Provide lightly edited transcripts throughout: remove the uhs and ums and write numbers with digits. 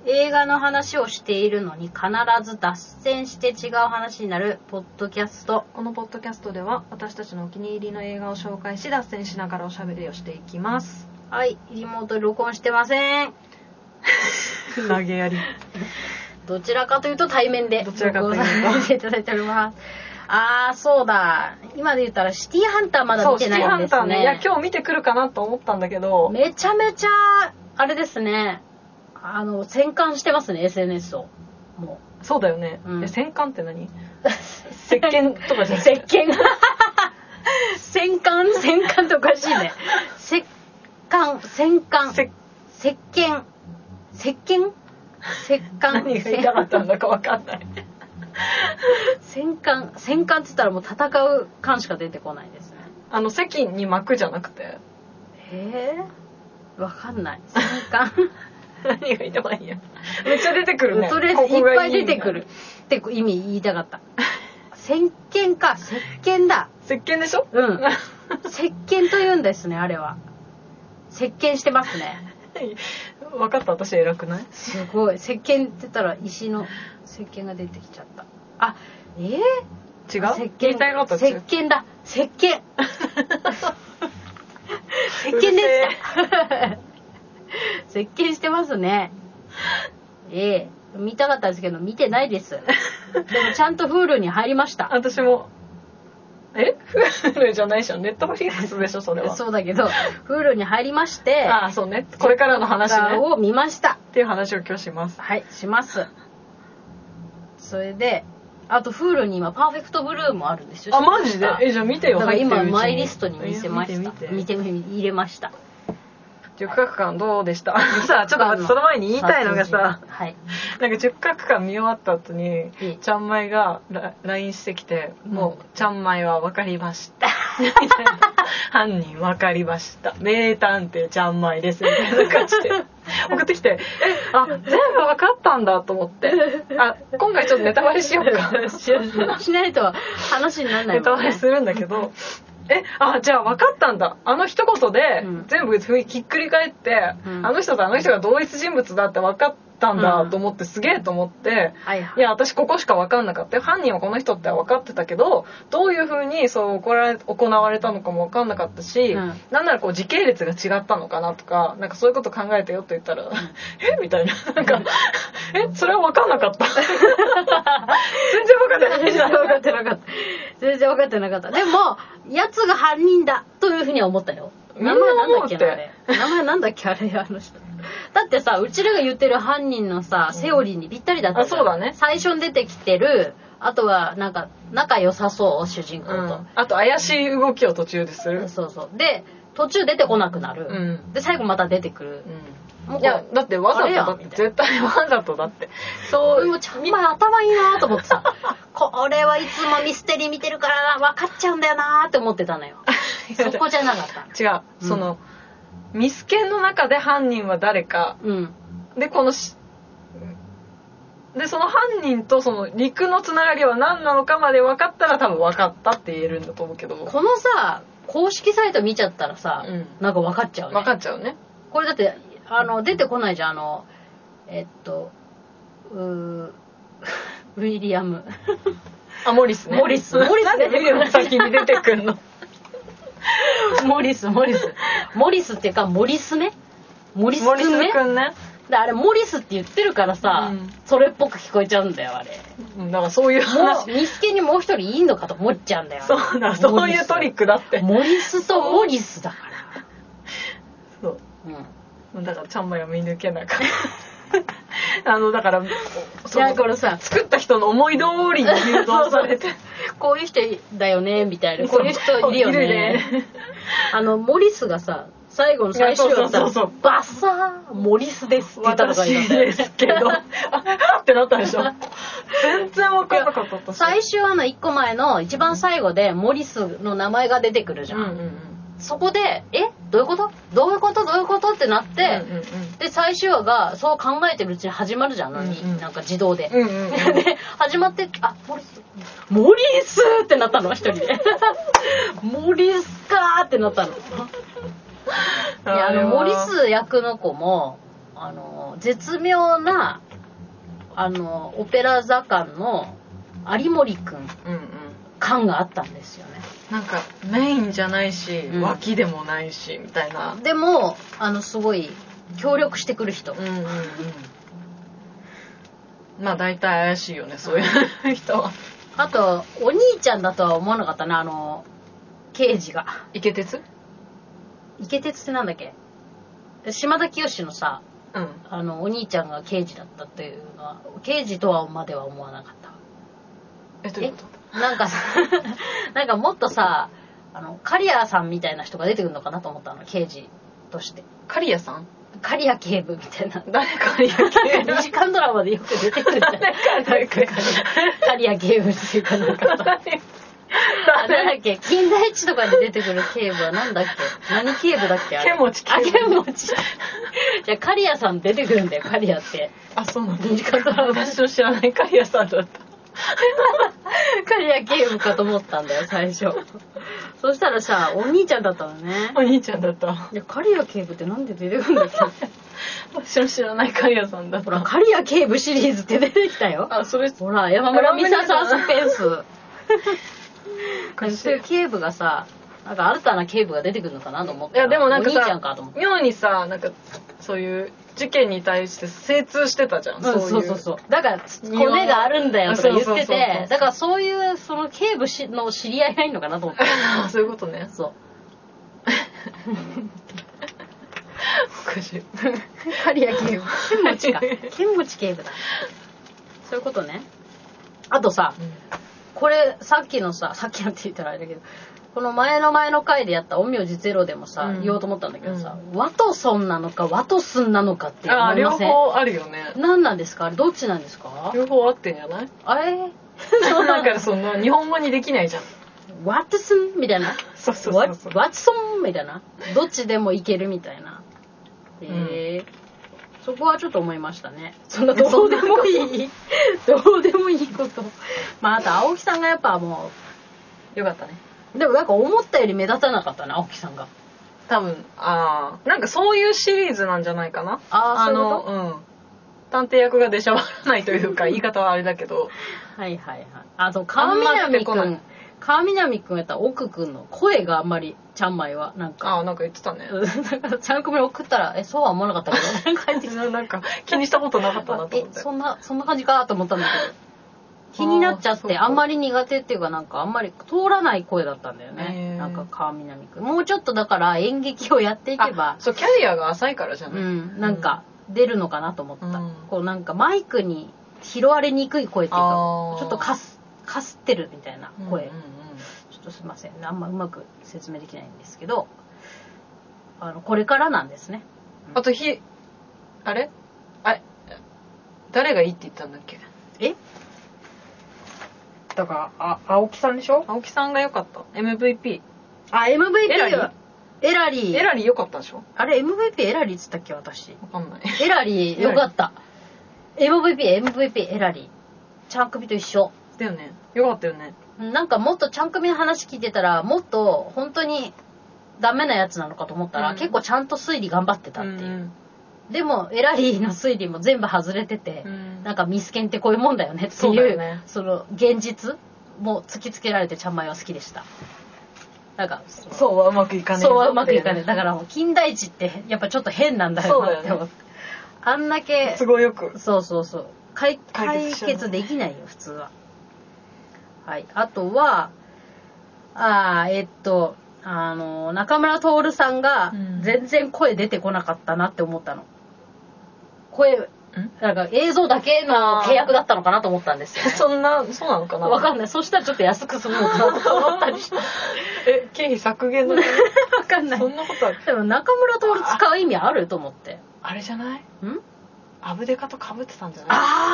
映画の話をしているのに必ず脱線して違う話になるポッドキャスト。 このポッドキャストでは私たちのお気に入りの映画を紹介し脱線しながらおしゃべりをしていきます。 はい、リモート録音してません。 投げやり。 どちらかというと対面でどちらかというと録音させていただいております。そうだ、今で言ったらシティハンターまだ見てないんですね。 そう、シティハンターね。いや、今日見てくるかなと思ったんだけど、 めちゃめちゃあれですね、戦艦してますね、 SNS を。もうそうだよね、戦艦って何？石鹸とかじゃなくて石鹸戦艦っておかしいね。戦艦何が言いたかったんだか分かんない。 戦艦って言ったらもう戦う艦しか出てこないですね。 席に巻くじゃなくて、 わかんない。戦艦何が言いたかったんや。めっちゃ出てくるね。 とりあえずいっぱい出てくるって意味言いたかった。石鹸か、石鹸だ。 石鹸でしょ？ うん。石鹸と言うんですね、あれは。石鹸してますね。 分かった、私偉くない？ すごい。石鹸って言ったら石の石鹸が出てきちゃった。違う？ 石鹸だ。石鹸。石鹸でした。石鹸してますね。見たかったんですけど見てないです。でもちゃんと Hulu に入りました。 私も。Hulu じゃないじゃん。Netflix でしょ、それは。 そうだけど Hulu に入りまして、 そうね。これからの話ね。 を見ましたっていう話を今日します。 はい、します。それで、あと Hulu に今パーフェクトブルーもあるんですよ。 マジで？じゃあ見てよ。 だから今マイリストに見せました。見て入れました。 十角館どうでした？さあちょっと待って、その前に言いたいのがさ、 はい、 なんか十角館見終わった後にちゃんまいが LINE してきて、もうちゃんまいは分かりましたみたいな、犯人分かりました、名探偵ちゃんまいですみたいな感じで送ってきて、全部分かったんだと思って、今回ちょっとネタバレしようか。 しないと話にならないもんね。 ネタバレするんだけど、じゃあ分かったんだ、一言で全部ひっくり返って、あの人とあの人が同一人物だって分かったんだと思って、すげえと思って、いや私ここしか分かんなかったよ、犯人はこの人って分かってたけど、どういう風にそう行われたのかも分かんなかったし、なんならこう時系列が違ったのかなとか、なんかそういうこと考えてよって言ったら、みたいな、なんかそれは分かんなかった全然分かってないじゃん。 全然分かってなかった。でもやつが犯人だというふうには思ったよ。名前なんだっけあれあの人。だってさ、うちらが言ってる犯人のさ、セオリーにぴったりだったじゃん。 そうだね。 最初に出てきてる、あとはなんか仲良さそう主人公と、 あと怪しい動きを途中でする。 そうで途中出てこなくなる、で最後また出てくる、 いやだってわざとだって、絶対わざとだって。そう。 もちゃんまい頭いいなと思ってさこれはいつもミステリー見てるから分かっちゃうんだよなって思ってたのよ。そこじゃなかった。 違う、そのミスケンの中で犯人は誰か、でその犯人とその陸のつながりは何なのかまで分かったら多分分かったって言えるんだと思うけど、 このさ公式サイト見ちゃったらさ、なんか分かっちゃうね。 分かっちゃうね。 これだって出てこないじゃん、ウィリアムモリスね。 モリスなんでウィリアム先に出てくんのモリスっていうかモリスね。モリスくんね。であれモリスって言ってるからさ、それっぽく聞こえちゃうんだよあれ。 だからそういう話。 ミスケにもう一人いいのかと思っちゃうんだよ。 そういうトリックだって。モリスとモリスだから。 そう。だからちゃんまいは見抜けなかった。だからこれさ作った人の思い通りに誘導されてこういう人だよねみたいな、こういう人いるよね。モリスがさ最後の最終話さ、バッサーモリスですって言ったのがいいんだよね。 ですけどってなったでしょ。全然分かんなかった。 最終話の1個前の一番最後でモリスの名前が出てくるじゃん。そこでどういうことってなって、で最終話がそう考えてるうちに始まるじゃん、なんか自動で、で始まってモリスってなったの一人でモリスかーってなったの。いやモリス役の子も絶妙なオペラ座感の有森くん感があったんですよね。 なんかメインじゃないし、脇でもないしみたいな。 でもすごい協力してくる人。 まあ大体怪しいよね、そういう人は。 あとお兄ちゃんだとは思わなかったな、刑事が。 池鉄ってなんだっけ？島田清のさ、お兄ちゃんが刑事だったっていうのは、刑事とはまでは思わなかった。 どういうこと？ なんかさなんかもっとさ、刈谷さんみたいな人が出てくるのかなと思ったの、刑事として。 刈谷さん？ 刈谷警部みたいな。 誰刈谷警部？ 2時間ドラマでよく出てくるじゃん。刈谷警部っていうかなんかさ。なんだっけ、金田一とかに出てくる警部はなんだっけ、何警部だっけ、あれ。 剣持じゃあ刈谷さん出てくるんだよ、刈谷って。 あ、そうなんだ。 2時間ドラマ。 私の知らない刈谷さんだった。 刈谷警部かと思ったんだよ、最初。そしたらさ、お兄ちゃんだったのね。 お兄ちゃんだった。 いや、刈谷警部ってなんで出てくるんだっけ。 私の知らない刈谷さんだった。 ほら、刈谷警部シリーズって出てきたよ。 あ、それ。 ほら、山村美沙サスペンス。そういう警部がさ、なんか新たな警部が出てくるのかなと思って。 いやでもなんかさ、 お兄ちゃんかと思って。 妙にさ、なんかそういう事件に対して精通してたじゃん。 そう。だから骨があるんだよとか言ってて、だからそういうその警部の知り合いないのかなと思って。 そういうことね。 そう。 おかしい。 刈谷警部。剣持警部だ。そういうことね。あとさ、これさっきのって言ったらあれだけど、この前の回でやった陰陽師ゼロでもさ、言おうと思ったんだけどさ、ワトソンなのかワトスンなのかって思いません？ 両方あるよね。 何なんですかあれ、どっちなんですか？ 両方あってんじゃない？ あれなんかその日本語にできないじゃん。 ワトスンみたいな。 そう。 ワトソンみたいな。どっちでもいけるみたいな。そこはちょっと思いましたね。そんなどうでもいいこと。まああと青木さんがやっぱもうよかったね。 でもなんか思ったより目立たなかったな、青木さんが。 多分なんかそういうシリーズなんじゃないかな。探偵役が出しゃばらないというか言い方はあれだけど。 はい。あと川南くんやったら奥くんの声があんまりちゃんまいはなんか言ってたね。 だからちゃんくんに送ったらそうは思わなかったけどなんか気にしたことなかったなと思って。 そんな感じかと思ったんだけど気になっちゃってあんまり苦手っていうかなんかあんまり通らない声だったんだよね。なんか川南くんもうちょっとだから演劇をやっていけばそうキャリアが浅いからじゃない。 なんか出るのかなと思った。こうなんかマイクに拾われにくい声っていうかちょっとかすってるみたいな声。ちょっとすいませんあんまうまく説明できないんですけどこれからなんですね。 あとあれ誰がいいって言ったんだっけ？ だから青木さんでしょ？ 青木さんが良かった。MVP。 MVP エラリー良かったでしょ？ あれ MVP エラリーっつったっけ私。 わかんない。 エラリー良かった。MVP エラリー。チャンクビと一緒。 だよね。良かったよね。 なんかもっとチャンクビの話聞いてたらもっと本当にダメなやつなのかと思ったら、結構ちゃんと推理頑張ってたっていう。でもエラリーの推理も全部外れてて、なんかミスケンってこういうもんだよねっていう、その現実も突きつけられてちゃんまいは好きでした。なんかそうはうまくいかねえ。 そうはうまくいかねえ。だからもう金田一ってやっぱちょっと変なんだよなって思って。あんだけ都合よく。 そう解決できないよ普通は。はい。あとは中村徹さんが全然声出てこなかったなって思ったの。なんか映像だけの契約だったのかなと思ったんですよ、ね。 そうなのかな。 わかんない。そしたらちょっと安く済むのかなと思ったりして。 経費削減のわかんない。 そんなことある。 でも中村徹使う意味あると思って。 あれじゃない？アブデカと被ってたんじゃない？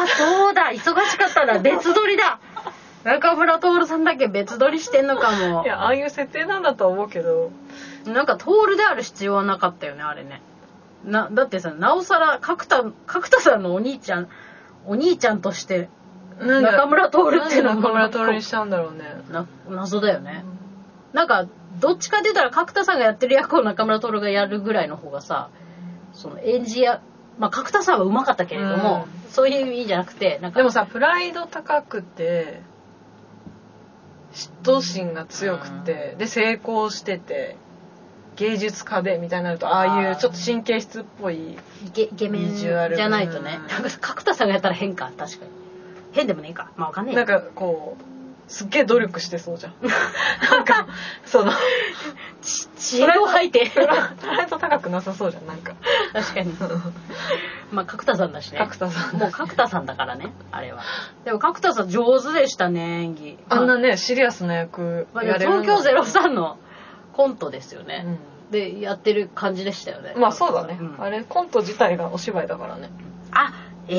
そうだ。忙しかったら別撮りだ。中村徹さんだけ別撮りしてんのかも。 いや、ああいう設定なんだと思うけど。 なんか徹である必要はなかったよね、あれね。だってさ、なおさら角田さんのお兄ちゃんとして中村徹っていうの中村徹にしたんだろうね。 謎だよね。なんかどっちかって言ったら角田さんがやってる役を中村徹がやるぐらいの方がさ、その演じやまあ角田さんは上手かったけれども、そういう意味じゃなくて、なんかでもさ、プライド高くて嫉妬心が強くて、で成功してて芸術家でみたいになると、ああいうちょっと神経質っぽいイケメンじゃないとね、なんか角田さんがやったら変か、確かに変でもねえか、まあわかんねえ。 なんかこうすっげえ努力してそうじゃん。なんかその知恵を吐いてプライド高くなさそうじゃん、なんか。 確かに。まあ角田さんだしね。 角田さんもう角田さんだからね、あれは。でも角田さん上手でしたね、演技。 あんなねシリアスな役やれるの。 東京03のコントですよね、でやってる感じでしたよね。 まあそうだね、あれコント自体がお芝居だからね。 あ、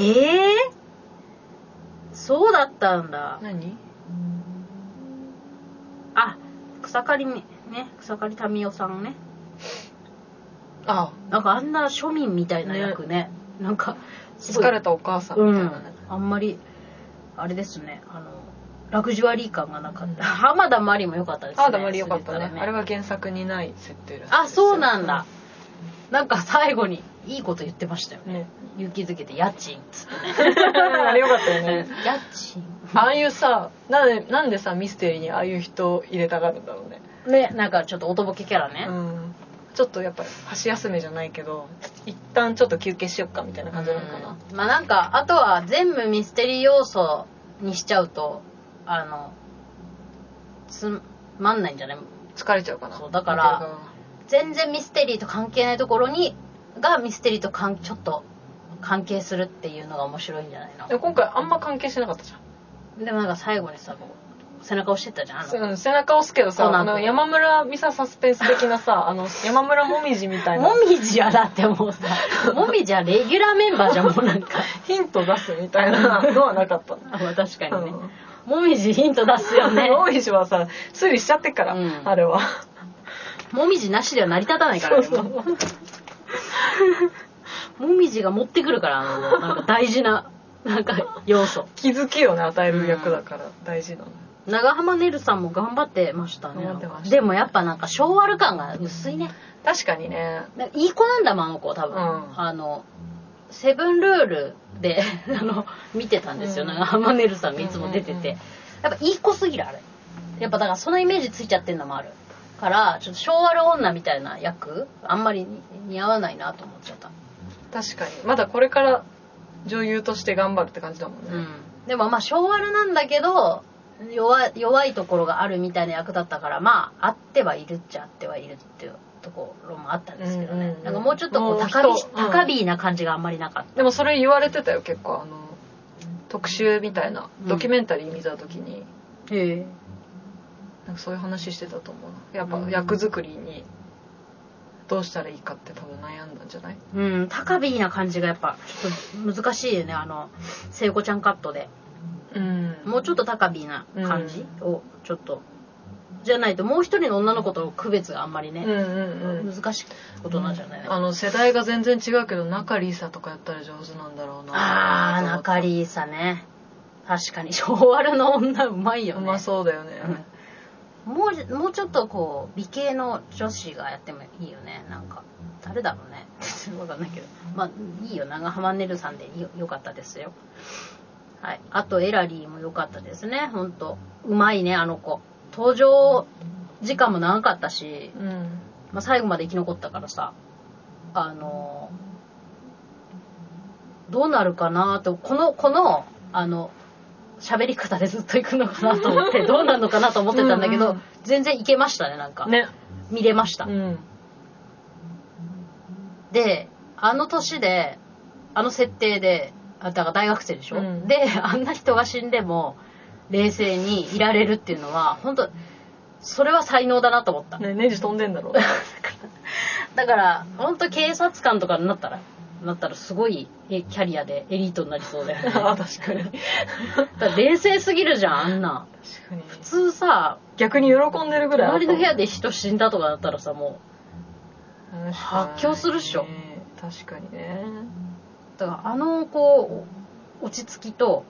そうだったんだ。 何？ あ、草刈民代さんね。なんかあんな庶民みたいな役ね。なんか疲れたお母さんみたいなね。 あんまりあれですね。ラグジュアリー感がなかった。浜田真理も良かったですね。 浜田真理良かったね。あれは原作にない設定です。 あ、そうなんだ。なんか最後にいいこと言ってましたよね。勇気づけて家賃っつってね。 あれ良かったよね。 家賃。 ああいうさ、なんでさミステリーにああいう人入れたがるんだろうね。 ね、なんかちょっとおとぼけキャラね。 ちょっとやっぱり箸休めじゃないけど、一旦ちょっと休憩しよっかみたいな感じなのかな。 まあなんかあとは全部ミステリー要素にしちゃうとつまんないんじゃない？ 疲れちゃうかな。 そうだから全然ミステリーと関係ないところがミステリーとちょっと関係するっていうのが面白いんじゃないの？ でも今回あんま関係してなかったじゃん。 でもなんか最後にさ、背中押してたじゃん。 背中押すけどさ、山村美沙サスペンス的なさ、山村もみじみたいな。 もみじはだってもうさ、もみじはレギュラーメンバーじゃん、もうなんか。 ヒント出すみたいなのはなかった。 まあ確かにね。もみじヒント出すよね。 もみじはさ、推理しちゃってっから、あれは。 もみじなしでは成り立たないからね。もみじが持ってくるから、なんか大事な、なんか要素。 気づきをね、与える役だから大事なの。 長浜ねるさんも頑張ってましたね。でもやっぱなんか昭和感が薄いね。 確かにね。 いい子なんだもん、あの子多分。セブンルールで見てたんですよ。長浜ねるさんがいつも出てて。やっぱいい子すぎる、あれ。やっぱだからそのイメージついちゃってんのもある。から、ちょっと昭和女みたいな役、あんまり似合わないなと思っちゃった。 確かに。まだこれから女優として頑張るって感じだもんね。 でもまあ昭和なんだけど、弱いところがあるみたいな役だったから、まああってはいるっちゃあってはいるっていうところもあったんですけどね。なんかもうちょっとこう高ビーな感じがあんまりなかった。 でもそれ言われてたよ、結構特集みたいなドキュメンタリー見た時に。なんかそういう話してたと思う。やっぱ役作りにどうしたらいいかって多分悩んだんじゃない？ 高ビーな感じがやっぱちょっと難しいよね、聖子ちゃんカットで。もうちょっと高ビーな感じをちょっとじゃないともう一人の女の子との区別があんまりね、難しいことなんじゃない？ 世代が全然違うけど中里依紗とかやったら上手なんだろうな。 中里依紗ね。確かに昭和の女うまいよね。 うまそうだよね。 もうちょっとこう美形の女子がやってもいいよね。なんか誰だろうね。分かんないけど、まあいいよ。長浜ねるさんでよかったですよ。はい。あとエラリーも良かったですね。本当うまいね、あの子。登場時間も長かったし、まあ、最後まで生き残ったからさ、どうなるかなと、この喋り方でずっと行くのかなと思ってどうなるのかなと思ってたんだけど、全然いけましたね、なんかね、見れました。で、年で設定でだから大学生でしょ、であんな人が死んでも冷静にいられるっていうのは本当それは才能だなと思った。 ネジ飛んでんだろう。 だから本当警察官とかになったらすごいキャリアでエリートになりそうだよね。 確かに。 だ冷静すぎるじゃん、あんな。 確かに。 普通さ、 逆に喜んでるぐらい。 隣の部屋で人死んだとかだったらさ、もう発狂するっしょ。 確かにね。 だからこう落ち着きと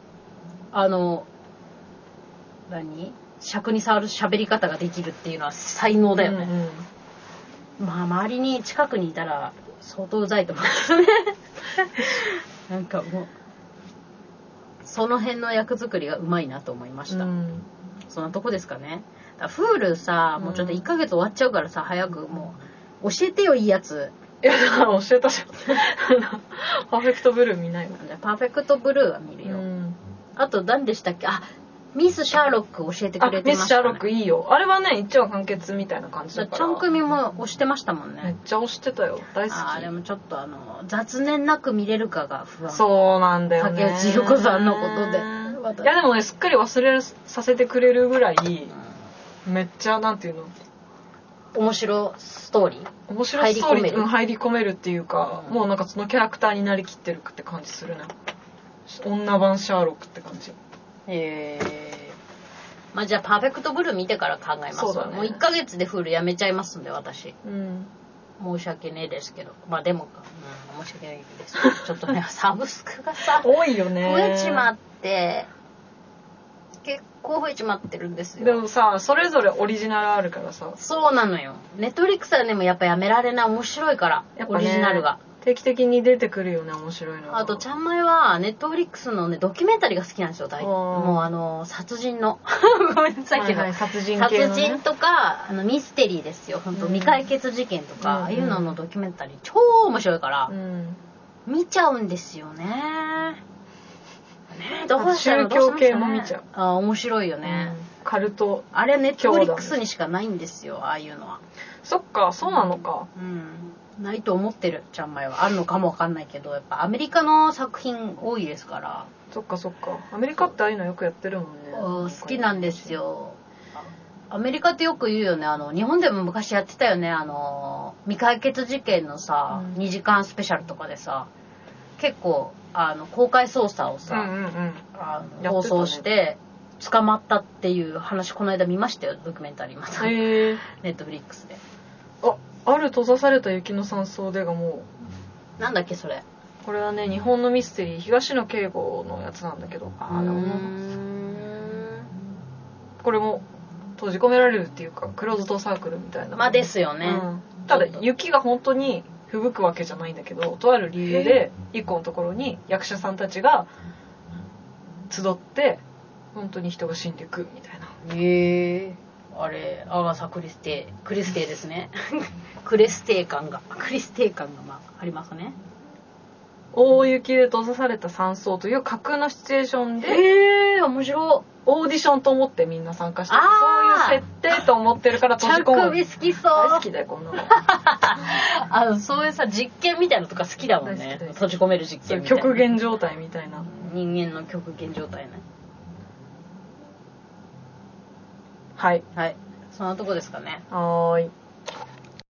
尺に触る喋り方ができるっていうのは才能だよね。まあ周りに近くにいたら相当うざいと思うけどね。 なんかもうその辺の役作りがうまいなと思いました、そんなとこですかね。Hulu さ、もうちょっと1ヶ月終わっちゃうからさ、早くもう教えてよ、いいやつ。 いや、教えたじゃん。パーフェクトブルー見ないの？ じゃパーフェクトブルーは見るよ。あと何でしたっけ？ミス・シャーロック教えてくれてましたね。ミス・シャーロックいいよ。あれはね、一話完結みたいな感じだから。 ちゃんくみも推してましたもんね。 めっちゃ推してたよ。大好き。 でもちょっと雑念なく見れるかが不安。 そうなんだよね。 竹内優子さんのことで。 いやでもね、すっかり忘れさせてくれるぐらい、めっちゃ、なんていうの？ 面白ストーリー？ 面白ストーリー、入り込めるっていうか、もうなんかそのキャラクターになりきってるって感じするね。女版シャーロックって感じ。 まあじゃあパーフェクトブルー見てから考えます。そうだね。もう1ヶ月でフールやめちゃいますんで、私。申し訳ねえですけど。まあでも申し訳ないですけど。ちょっとね、サブスクがさ、 多いよね。 増えちまって、結構増えちまってるんですよ。 でもさ、それぞれオリジナルあるからさ。 そうなのよ。ネットフリックスはね、もやっぱやめられない、面白いから、やっぱね、オリジナルが。 定期的に出てくるよね、面白いの。 あとちゃんまいはネットフリックスのねドキュメンタリーが好きなんですよ。もう殺人のごめんなさいけど、 殺人系のね、 殺人とかミステリーですよ。本当未解決事件とか、ああいうののドキュメンタリー超面白いから、見ちゃうんですよね。どうしたら宗教系も見ちゃう。 面白いよね。 カルト。 あれネットフリックスにしかないんですよ、ああいうのは。 そっか、そうなのか。 ないと思ってる。ちゃんまいはあるのかもわかんないけど、やっぱアメリカの作品多いですから。 そっかそっか。アメリカってああいうのよくやってるもんね。 好きなんですよ。アメリカってよく言うよね。日本でも昔やってたよね。未解決事件のさ、2時間スペシャルとかでさ、結構公開捜査をさ、放送して捕まったっていう話、この間見ましたよ、ドキュメンタリーまた。ネットフリックスで。 ある閉ざされた雪の山荘でがもうなんだっけそれ。 これはね、日本のミステリー、東野圭吾のやつなんだけど、これも閉じ込められるっていうかクローズドサークルみたいな。 まあですよね。 ただ雪が本当に吹雪くわけじゃないんだけど、とある理由で一個のところに役者さんたちが集って本当に人が死んでくみたいな。 あれ、アガサクリスティですね。クリスティ感がまあありますね。 大雪で閉ざされた山荘という架空のシチュエーションで、 面白い。 オーディションと思ってみんな参加してる。そういう設定と思ってるから閉じ込む。 ちゃんくみ好きそう。 大好きだよこんなの。 そういうさ実験みたいなのとか好きだもんね。閉じ込める実験みたいな。 極限状態みたいな。 人間の極限状態ね。 はい。 そんなとこですかね。 はーい。